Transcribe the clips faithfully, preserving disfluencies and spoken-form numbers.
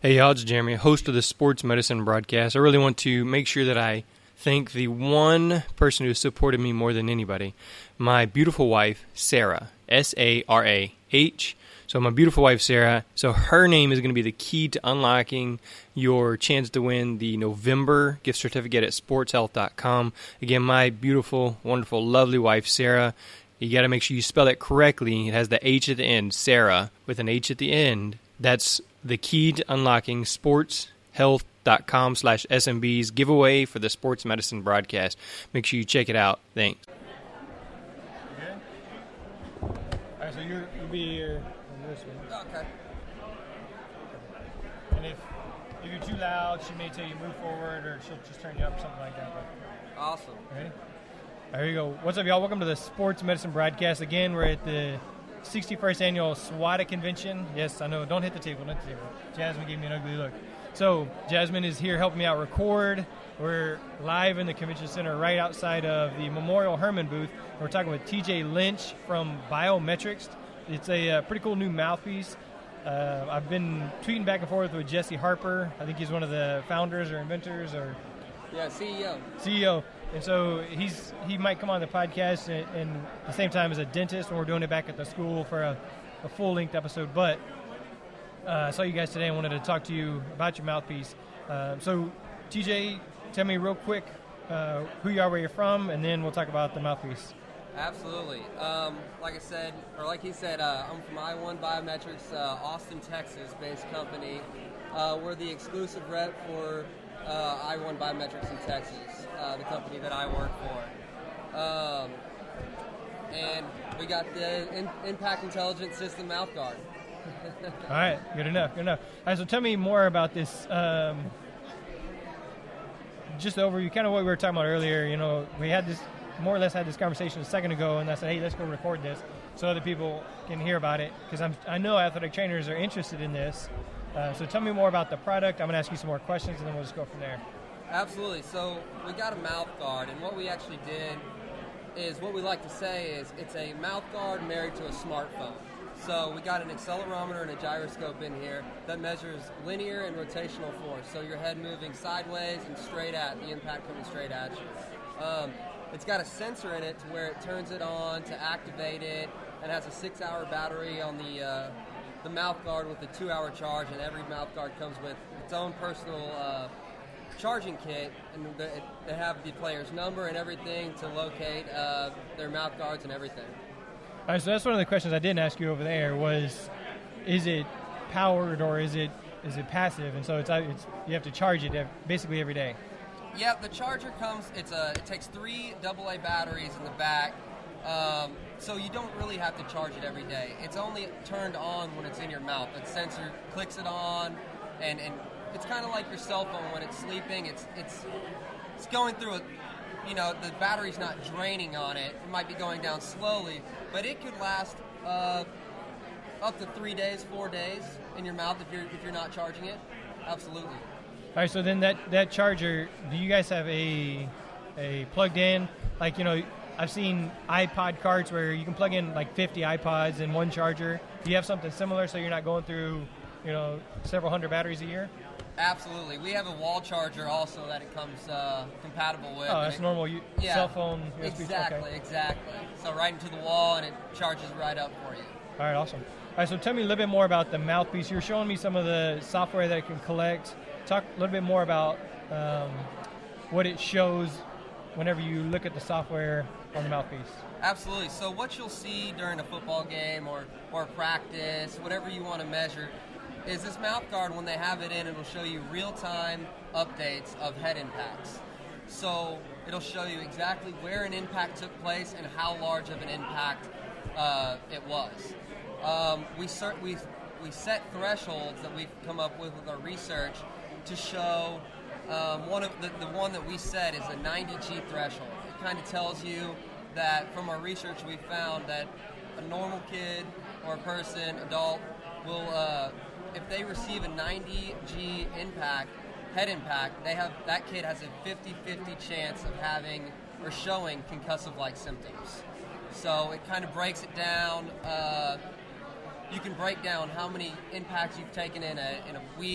Hey y'all, it's Jeremy, host of the Sports Medicine Broadcast. I really want to make sure that I thank the one person who supported me more than anybody, my beautiful wife, Sarah, S A R A H. So my beautiful wife, Sarah, so her name is going to be the key to unlocking your chance to win the November gift certificate at sports health dot com. Again, my beautiful, wonderful, lovely wife, Sarah. You got to make sure you spell it correctly. It has the H at the end, Sarah, with an H at the end. That's the key to unlocking sports health dot com slash S M B's giveaway for the Sports Medicine Broadcast. Make sure you check it out. Thanks. Okay. All right, so you're, you'll be here on this one. Okay. And if, if you're too loud, she may tell you move forward, or she'll just turn you up, something like that. But, Awesome. ready? There you go. What's up, y'all? Welcome to the Sports Medicine Broadcast. Again, we're at the sixty-first Annual SWATA Convention. Yes, I know. Don't hit the table. Don't hit the table. Jasmine gave me an ugly look. So, Jasmine is here helping me out record. We're live in the convention center right outside of the Memorial Hermann booth. We're talking with T J Lynch from Biometrics. It's a uh, pretty cool new mouthpiece. Uh, I've been tweeting back and forth with Jesse Harper. I think he's one of the founders or inventors or Yeah, C E O. C E O. And so he's he might come on the podcast and, and at the same time as a dentist when we're doing it back at the school for a, a full-length episode. But uh, I saw you guys today and wanted to talk to you about your mouthpiece. Uh, so, T J, tell me real quick uh, who you are, where you're from, and then we'll talk about the mouthpiece. Absolutely. Um, like I said, or like he said, uh, I'm from I one Biometrics, uh, Austin, Texas-based company. Uh, we're the exclusive rep for uh, I one Biometrics in Texas, uh, the company that I work for. Um, and we got the in- Impact Intelligent System mouth guard. All right, good enough, good enough. All right, so tell me more about this. Um, just over you, kind of what we were talking about earlier. You know, we had this, more or less had this conversation a second ago, and I said, hey, let's go record this so other people can hear about it, because I'm I know athletic trainers are interested in this. Uh, so tell me more about the product. I'm going to ask you some more questions, and then we'll just go from there. Absolutely. So we got a mouth guard, and what we actually did is what we like to say is it's a mouth guard married to a smartphone. So we got an accelerometer and a gyroscope in here that measures linear and rotational force. So your head moving sideways and straight at, the impact coming straight at you. Um, it's got a sensor in it to where it turns it on to activate it, and has a six-hour battery on the uh, the mouth guard with a two-hour charge, and every mouth guard comes with its own personal uh, charging kit, and the, it, they have the player's number and everything to locate uh, their mouth guards and everything. All right, so that's one of the questions I didn't ask you over there was, is it powered or is it is it passive? And so it's, it's you have to charge it basically every day. Yeah, the charger comes, it's a, it takes three double A batteries in the back, um, so you don't really have to charge it every day. It's only turned on when it's in your mouth. The sensor clicks it on, and, and it's kind of like your cell phone when it's sleeping. It's it's it's going through a, you know, the battery's not draining on it. It might be going down slowly, but it could last uh, up to three days, four days in your mouth if you're if you're not charging it. Absolutely. All right, so then that, that charger, do you guys have a a plugged in, like, you know, I've seen iPod carts where you can plug in like fifty iPods in one charger. Do you have something similar so you're not going through, you know, several hundred batteries a year? Absolutely. We have a wall charger also that it comes uh, compatible with. Oh, that's it, normal u- yeah, cell phone U S B. Exactly, Okay. exactly. So right into the wall, and it charges right up for you. All right, awesome. All right, so tell me a little bit more about the mouthpiece. You're showing me some of the software that it can collect. Talk a little bit more about um, what it shows whenever you look at the software on the mouthpiece. Absolutely. So what you'll see during a football game or, or practice, whatever you want to measure, is this mouth guard, when they have it in, it'll show you real-time updates of head impacts. So it'll show you exactly where an impact took place and how large of an impact uh, it was. Um, we, cert- we, we set thresholds that we've come up with with our research to show um, one of the, the one that we set is a ninety G threshold. It kind of tells you that from our research we found that a normal kid or a person, adult, will uh, if they receive a ninety G impact, head impact, they have that kid has a fifty-fifty chance of having or showing concussive-like symptoms. So it kind of breaks it down. Uh, you can break down how many impacts you've taken in a in a week,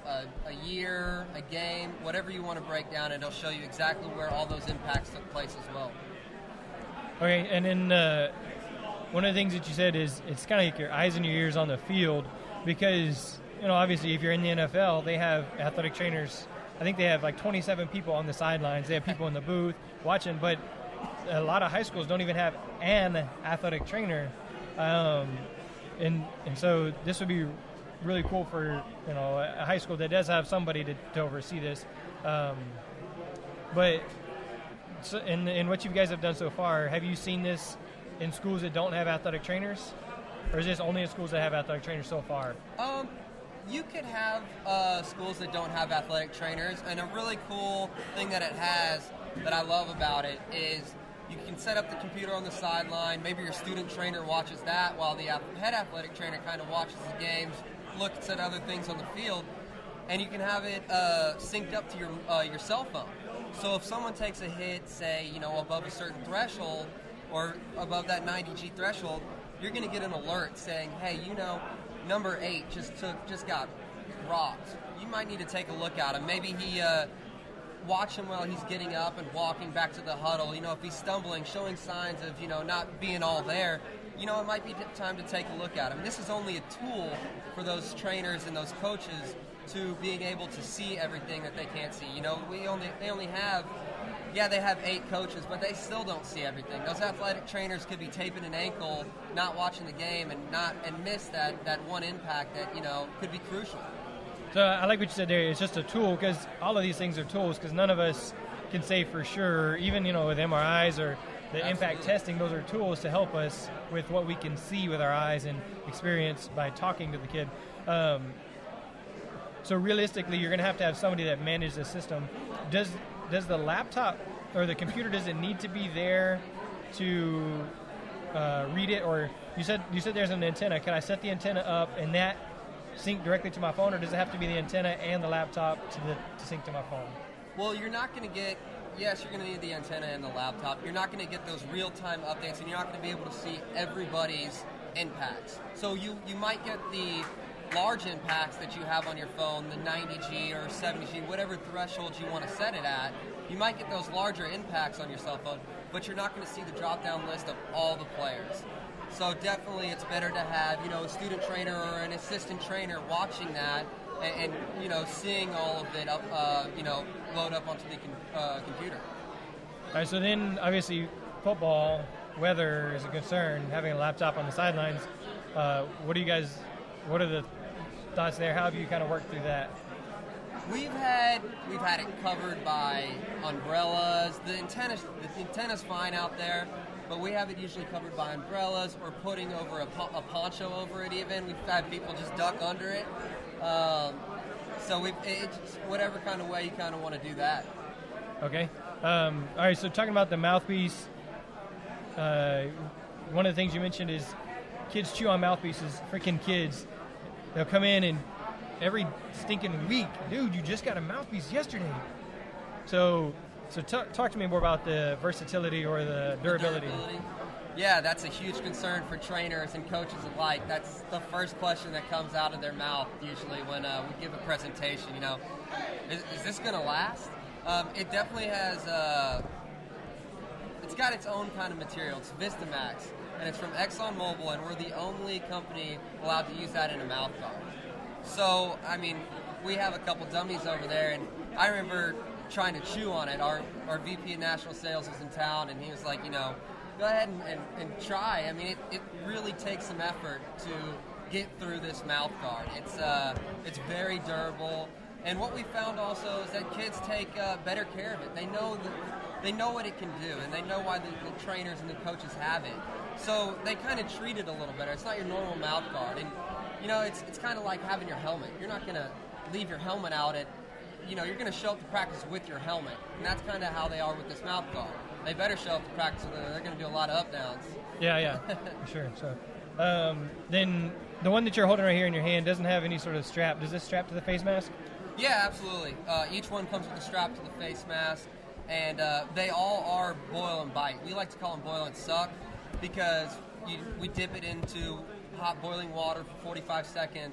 a, a year, a game, whatever you want to break down, and it'll show you exactly where all those impacts took place as well. Okay, and then uh, one of the things that you said is it's kind of like your eyes and your ears on the field because, you know, obviously if you're in the N F L, they have athletic trainers. I think they have like twenty-seven people on the sidelines. They have people in the booth watching, but a lot of high schools don't even have an athletic trainer. Um, and and so this would be really cool for, you know, a high school that does have somebody to, to oversee this. Um, but so in, in what you guys have done so far, have you seen this in schools that don't have athletic trainers? Or is this only in schools that have athletic trainers so far? Um, you could have uh, schools that don't have athletic trainers, and a really cool thing that it has that I love about it is you can set up the computer on the sideline. Maybe your student trainer watches that while the head athletic trainer kind of watches the games, looks at other things on the field, and you can have it uh, synced up to your uh, your cell phone. So if someone takes a hit, say, you know, above a certain threshold or above that ninety G threshold, you're going to get an alert saying, hey, you know, number eight just took just got rocked. You might need to take a look at him. Maybe he uh, watch him while he's getting up and walking back to the huddle. You know, if he's stumbling, showing signs of, you know, not being all there, you know, it might be time to take a look at him. This is only a tool for those trainers and those coaches to being able to see everything that they can't see. You know, we only they only have, yeah, they have eight coaches, but they still don't see everything. Those athletic trainers could be taping an ankle, not watching the game, and not and miss that, that one impact that, you know, could be crucial. So I like what you said there. It's just a tool because all of these things are tools because none of us can say for sure, even, you know, with M R Is or the Absolutely. impact testing, those are tools to help us with what we can see with our eyes and experience by talking to the kid. Um, so realistically, you're going to have to have somebody that manages the system. Does does the laptop or the computer, does it need to be there to uh, read it? Or you said you said there's an antenna. Can I set the antenna up and that sync directly to my phone, or does it have to be the antenna and the laptop to, the, to sync to my phone? Well, you're not going to get, yes, you're going to need the antenna and the laptop. You're not going to get those real-time updates, and you're not going to be able to see everybody's impacts. So you, you might get the large impacts that you have on your phone, the ninety G or seventy G, whatever threshold you want to set it at. You might get those larger impacts on your cell phone, but you're not going to see the drop-down list of all the players. So definitely it's better to have, you know, a student trainer or an assistant trainer watching that and, and you know, seeing all of it up, uh, you know, load up onto the com- uh, computer. All right, so then obviously football, weather is a concern, having a laptop on the sidelines. Uh, what do you guys, what are the thoughts there? How have you kind of worked through that? We've had we've had it covered by umbrellas. The antenna's the antenna's fine out there, but we have it usually covered by umbrellas or putting over a, po- a poncho over it. Even we've had people just duck under it. Um, so we it's whatever kind of way you kind of want to do that. Okay. Um, all right. So talking about the mouthpiece, uh, one of the things you mentioned is kids chew on mouthpieces. Freaking kids, they'll come in and every stinking week, dude, you just got a mouthpiece yesterday. So, so t- talk to me more about the versatility or the durability. The durability. Yeah, that's a huge concern for trainers and coaches alike. That's the first question that comes out of their mouth usually when uh, we give a presentation. You know, is, is this going to last? Um, it definitely has. Uh, it's got its own kind of material. It's Vistamax, and it's from ExxonMobil, and we're the only company allowed to use that in a mouth guard. So, I mean, we have a couple dummies over there, and I remember trying to chew on it. Our our V P of National Sales was in town, and he was like, you know, go ahead and, and, and try. I mean, it, it really takes some effort to get through this mouth guard. It's uh, it's very durable. And what we found also is that kids take uh, better care of it. They know that, they know what it can do, and they know why the, the trainers and the coaches have it. So they kind of treat it a little better. It's not your normal mouth guard. And, you know, it's it's kind of like having your helmet. You're not going to leave your helmet out at, you know, you're going to show up to practice with your helmet. And that's kind of how they are with this mouth guard. They better show up to practice with it. They're going to do a lot of up downs. Yeah, yeah, for sure. So, um, then the one that you're holding right here in your hand doesn't have any sort of strap. Does this strap to the face mask? Yeah, absolutely. Uh, each one comes with a strap to the face mask, and uh, they all are boil and bite. We like to call them boil and suck because you, we dip it into hot boiling water for forty-five seconds,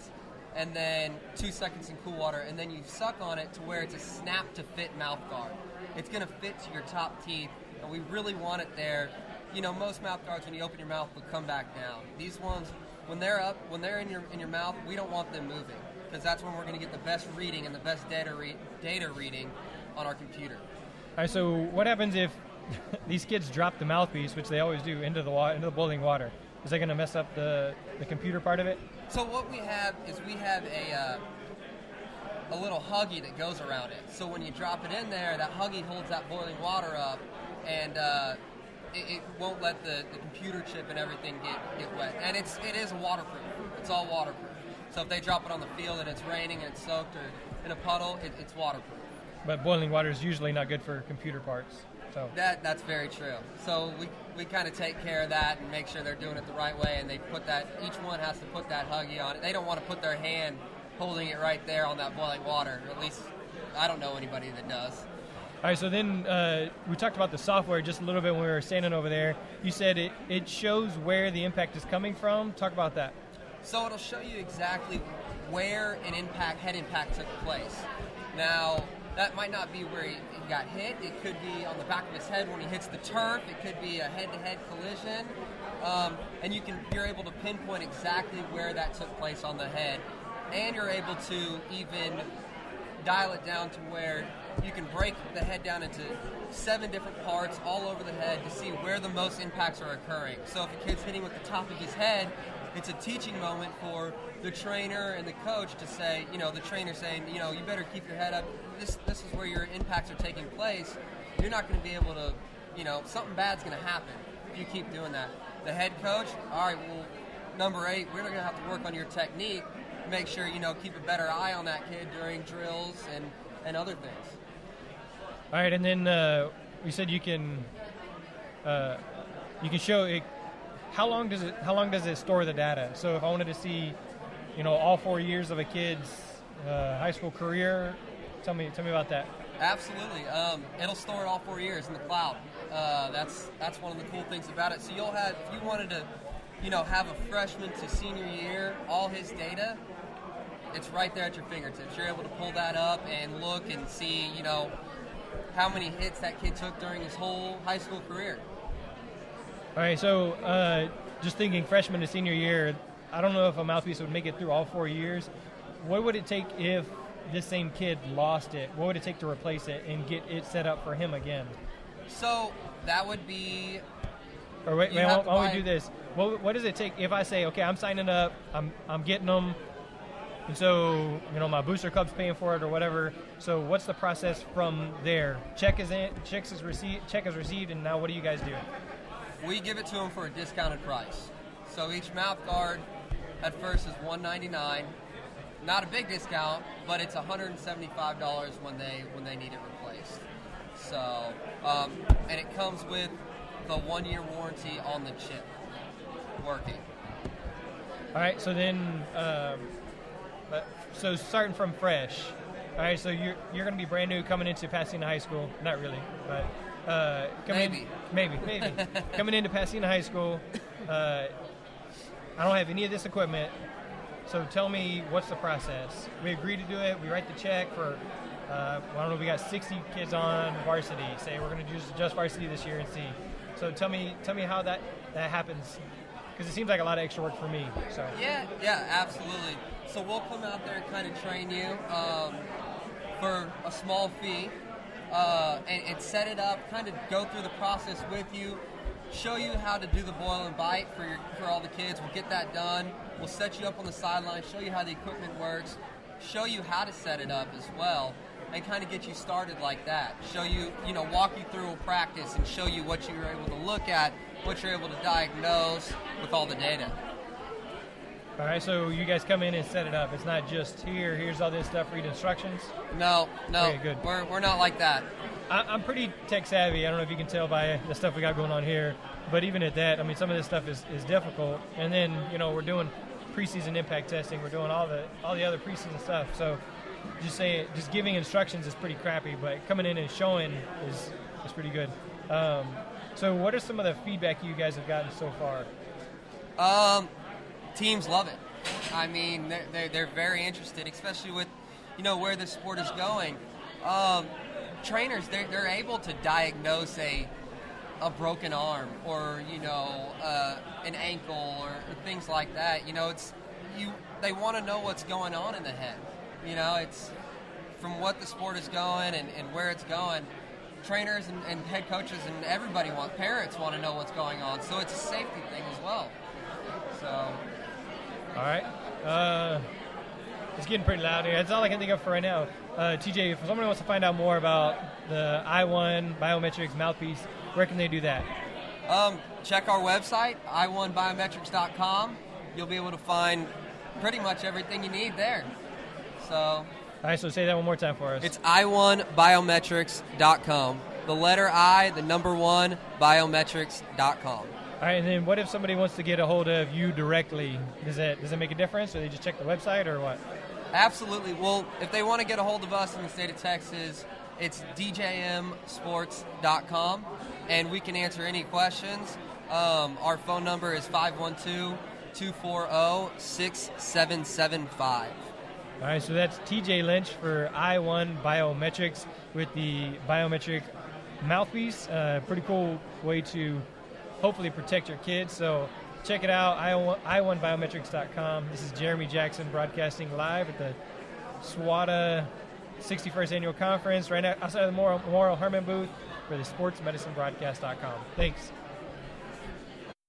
and then two seconds in cool water, and then you suck on it to where it's a snap-to-fit mouth guard. It's going to fit to your top teeth, and we really want it there. You know, most mouth guards, when you open your mouth, will come back down. These ones, when they're up, when they're in your in your mouth, we don't want them moving, because that's when we're going to get the best reading and the best data re- data reading on our computer. All right, so what happens if these kids drop the mouthpiece, which they always do, into the wa- into the boiling water? Is that going to mess up the, the computer part of it? So what we have is we have a uh, a little Huggy that goes around it. So when you drop it in there, that Huggy holds that boiling water up, and uh, it, it won't let the, the computer chip and everything get, get wet. And it's it is waterproof. It's all waterproof. So if they drop it on the field and it's raining and it's soaked or in a puddle, it, it's waterproof. But boiling water is usually not good for computer parts. So that that's very true. So we we kind of take care of that and make sure they're doing it the right way, and they put that, each one has to put that Huggy on it. They don't want to put their hand holding it right there on that boiling water. At least I don't know anybody that does. All right, so then uh, we talked about the software just a little bit when we were standing over there. You said it, it shows where the impact is coming from. Talk about that. So it'll show you exactly where an impact, head impact took place. Now, that might not be where he, he got hit. It could be on the back of his head when he hits the turf. It could be a head-to-head collision. Um, and you can, you're able to pinpoint exactly where that took place on the head. And you're able to even dial it down to where you can break the head down into seven different parts all over the head to see where the most impacts are occurring. So if a kid's hitting with the top of his head, it's a teaching moment for the trainer and the coach to say, you know, the trainer saying, you know, you better keep your head up. This this is where your impacts are taking place. You're not going to be able to, you know, something bad's going to happen if you keep doing that. The head coach, all right, well, number eight, we're going to have to work on your technique. Make sure, you know, keep a better eye on that kid during drills and, and other things. All right, and then uh, you said you can uh, you can show it. How long does it How long does it store the data? So if I wanted to see, you know, all four years of a kid's uh, high school career, tell me tell me about that. Absolutely, um, it'll store it all four years in the cloud. Uh, that's that's one of the cool things about it. So you'll have, if you wanted to, you know, have a freshman to senior year, all his data, it's right there at your fingertips. You're able to pull that up and look and see, you know, how many hits that kid took during his whole high school career. All right, so uh, just thinking freshman to senior year, I don't know if a mouthpiece would make it through all four years. What would it take if this same kid lost it? What would it take to replace it and get it set up for him again? So that would be... Or wait, wait why don't we do this? What, what does it take if I say, okay, I'm signing up, I'm I'm getting them, and so, you know, my booster club's paying for it or whatever. So what's the process from there? Check is in, check is received, check is received, and now what do you guys do? We give it to them for a discounted price. So each mouth guard at first is one hundred ninety-nine dollars. Not a big discount, but it's one hundred seventy-five dollars when they when they need it replaced. So, um, and it comes with the one-year warranty on the chip working. All right, so then, um, but, so starting from fresh. All right, so you're you're going to be brand new coming into Pasadena High School. Not really, but uh, coming maybe, in, maybe, maybe coming into Pasadena High School. Uh, I don't have any of this equipment, so tell me what's the process. We agree to do it. We write the check for. Uh, I don't know. We got sixty kids on varsity. Say we're going to use just varsity this year and see. So tell me, tell me how that, that happens, because it seems like a lot of extra work for me. So yeah, yeah, absolutely. So we'll come out there and kind of train you um, for a small fee, uh, and, and set it up. Kind of go through the process with you, show you how to do the boil and bite for your for all the kids. We'll get that done. We'll set you up on the sideline, show you how the equipment works, show you how to set it up as well, and kind of get you started like that. Show you, you know, walk you through a practice and show you what you're able to look at, what you're able to diagnose with all the data. All right, so you guys come in and set it up. It's not just here, here's all this stuff, read instructions? No, no, okay, good. We're, we're not like that. I, I'm pretty tech savvy. I don't know if you can tell by the stuff we got going on here, but even at that, I mean, some of this stuff is, is difficult. And then, you know, we're doing preseason impact testing. We're doing all the all the other preseason stuff. So just saying, just giving instructions is pretty crappy, but coming in and showing is is pretty good. Um, so what are some of the feedback you guys have gotten so far? Um, teams love it. I mean, they're, they're, they're very interested, especially with, you know, where the sport is going. Um, trainers, they're, they're able to diagnose a a broken arm or, you know, uh, an ankle or things like that. You know, it's you. They want to know what's going on in the head. You know, it's from what the sport is going and, and where it's going. Trainers and, and head coaches and everybody want, parents want to know what's going on. So it's a safety thing as well. So. All right. Uh, it's getting pretty loud here. That's all I can think of for right now. Uh, T J, if somebody wants to find out more about the I one Biometrics Mouthpiece, where can they do that? Um, check our website, i one biometrics dot com. You'll be able to find pretty much everything you need there. So. All right, so say that one more time for us. It's i one biometrics dot com. The letter I, the number one, biometrics dot com. All right, and then what if somebody wants to get a hold of you directly? Does that does it make a difference, or they just check the website, or what? Absolutely. Well, if they want to get a hold of us in the state of Texas, it's d j m sports dot com, and we can answer any questions. Um, our phone number is five one two, two four zero, six seven seven five. All right, so that's T J Lynch for I one Biometrics with the biometric mouthpiece. Uh, pretty cool way to hopefully protect your kids. So check it out, i one biometrics dot com. This is Jeremy Jackson broadcasting live at the SWATA sixty-first Annual Conference right now outside of the Memorial Hermann booth for the sports medicine broadcast dot com. Thanks.